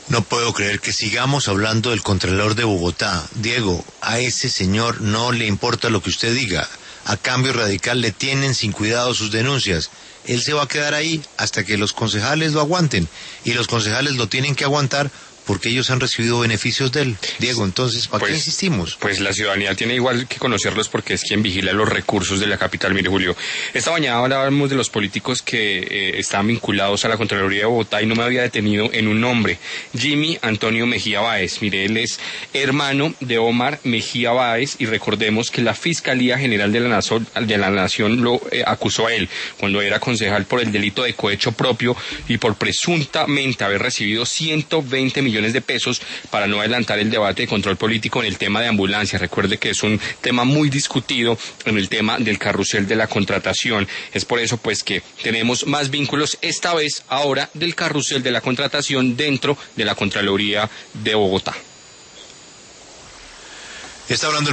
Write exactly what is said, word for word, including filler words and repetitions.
No puedo creer que sigamos hablando del Contralor de Bogotá. Diego, a ese señor no le importa lo que usted diga. A Cambio Radical le tienen sin cuidado sus denuncias. Él se va a quedar ahí hasta que los concejales lo aguanten. Y los concejales lo tienen que aguantar porque ellos han recibido beneficios de él. Diego, entonces, ¿para pues, qué insistimos? Pues la ciudadanía tiene igual que conocerlos porque es quien vigila los recursos de la capital. Mire, Julio, esta mañana hablábamos de los políticos que eh, estaban vinculados a la Contraloría de Bogotá y no me había detenido en un nombre, Jimmy Antonio Mejía Báez. Mire, él es hermano de Omar Mejía Báez y recordemos que la Fiscalía General de la Nación, de la Nación lo eh, acusó a él cuando era concejal por el delito de cohecho propio y por presuntamente haber recibido ciento veinte millones de pesos para no adelantar el debate de control político en el tema de ambulancia. Recuerde que es un tema muy discutido en el tema del carrusel de la contratación. Es por eso pues que tenemos más vínculos, esta vez ahora del carrusel de la contratación dentro de la Contraloría de Bogotá. Está hablando